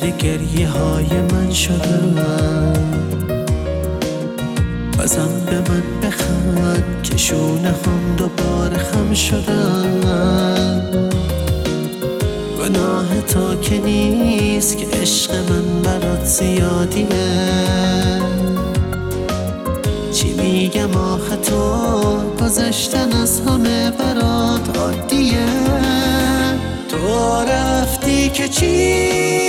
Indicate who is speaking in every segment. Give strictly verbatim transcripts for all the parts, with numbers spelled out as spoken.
Speaker 1: گریه های من شدن. بازم به من بخند که شونه هم دوباره خم شدن. گناه تا که نیست که عشق من برات زیادیه. چی میگم آخه تو گذشتن از همه برات عادیه. تو رفتی که چی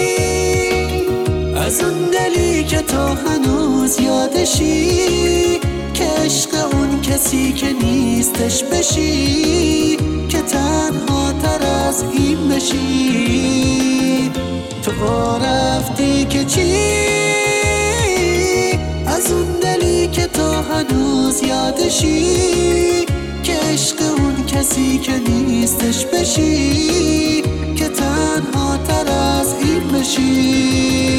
Speaker 1: از اون دلی که تو هنوز یادشی، که عشق اون کسی که نیستش بشی، که تنها تر از این بشی. تو رفتی که چی از اون دلی که تو هنوز یادشی، که عشق اون کسی که نیستش بشی، که تنها تر از این بشی.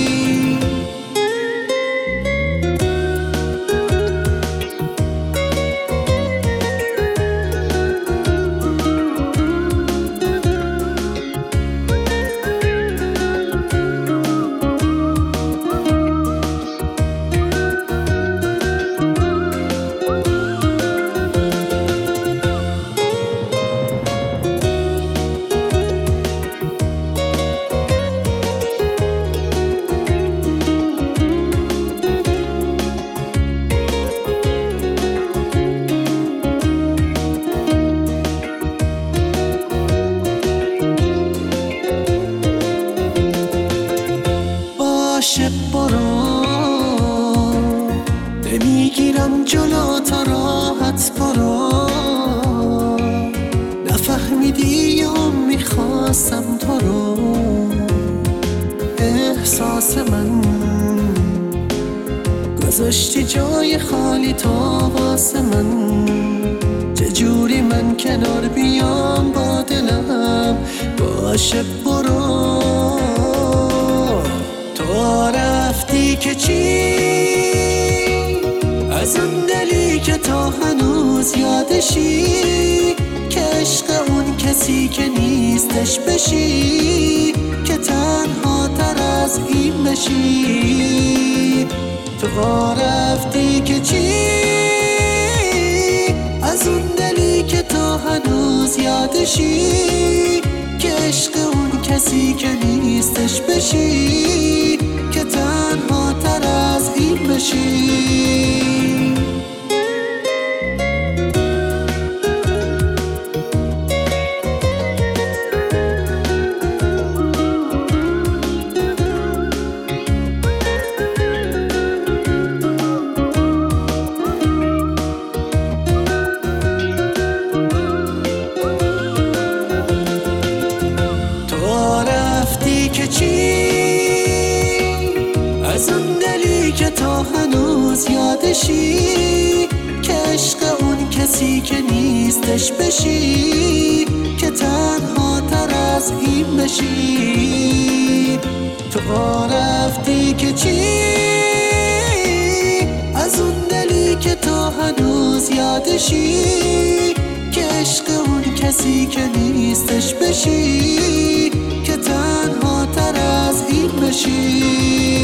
Speaker 1: باشه برو، نمیگیرم جلو تا راحت برو. نفهمیدی یا میخواستم تو رو. احساس من گذاشتی جای خالی تو واسه من. چجوری من کنار بیام با دلم؟ باشه برو. تو رفتی که چی از اون دلی که تو هنوز یادشی، که عشق اون کسی که نیستش بشی، که تنها تر از این بشی. تو رفتی که چی از اون دلی که تو هنوز یادشی، که عشق اون کسی که نیستش بشی، که تنها تر از این بشی. که چی از اون دلی که تو هنوز یادشی، که عشق اون کسی که نیستش بشی، که تنها تر از این بشی. تو رفتی که چی از اون دلی که تو هنوز یادشی، که عشق اون کسی که نیستش بشی، که تنها تر از این بشی.